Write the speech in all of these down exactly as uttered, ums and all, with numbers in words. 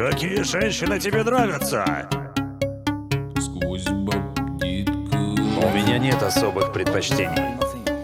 Какие женщины тебе нравятся? Сквозь бабдитка. У меня нет особых предпочтений.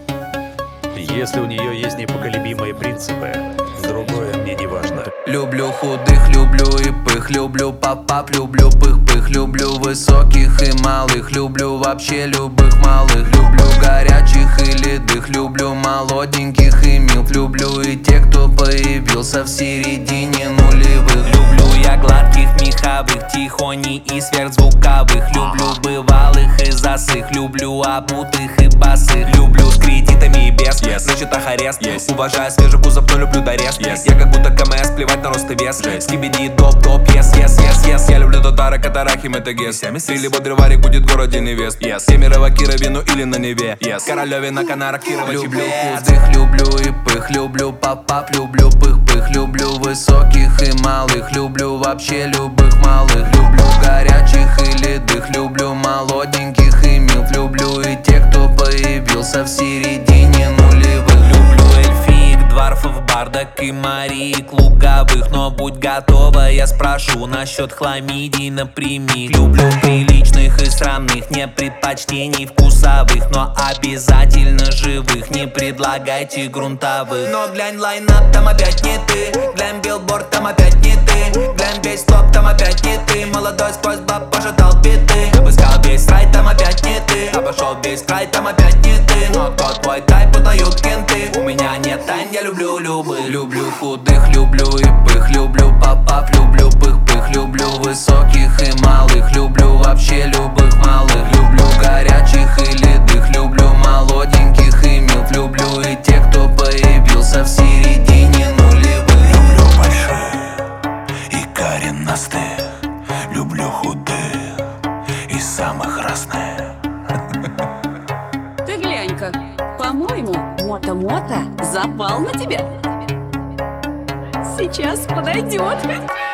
Если у нее есть непоколебимые принципы, другое мне не важно. Люблю худых, люблю и пых, люблю пап-пап, люблю пых-пых, люблю высоких и малых, люблю вообще любых малых, люблю горячих и ледых, люблю молоденьких и милф, люблю и тех, кто появился в середине нулевых. Люблю я гладких, меховых, тихоней и сверхзвуковых, люблю бывалых и засых, люблю обутых и босых, люблю с кредитами и без, yes. значит арест, yes. Уважаю свежий кузов, но люблю дорест, yes. Я как будто КМС, плевать на рост и вес, скибиди, топ-топ, yes, yes, yes, yes. Я люблю татары, катарахи, метагес, или бодрый варик будет в городе невест, yes. Кемерово, Кировину или на Неве, yes. Королеве на Канарах, Кирово, люблю худых, люблю и пых, люблю пап-пап, люблю пых-пых, люблю высоких и малых, люблю вообще любых малых, люблю горячих и ледых, люблю молоденьких и милф, люблю и тех, кто появился в середине нулевых. Люблю эльфиек, дварфов, бардак и мариек луговых, но будь готова, я спрошу насчет хламидий напрямик. Люблю приличных и срамных, не предпочтений вкусовых, но обязательно живых, не предлагайте грунтовых. Но глянь лайнап, там опять не ты, глянь билборд, там опять не ты, глянь весь топ, там опять не ты, молодой сквозь баб пожатал биты. Обыскал весь рай, там опять не ты, обошел весь край, там опять не ты, но тот твой тайп узнают кенты. У меня нет тайн, я люблю любых. Люблю худых, люблю и пых, люблю пап-пап, люблю пых-пых, люблю высоких и малых, люблю вообще любых малых, люблю горячих и ледых, люблю молоденьких и милф, люблю и тех, кто появился в середине нулевых. Люблю больших и коренастых, люблю худых и самых разных. Ты глянь-ка, по-моему, Мото-Мото запал на тебя. Сейчас подойдет.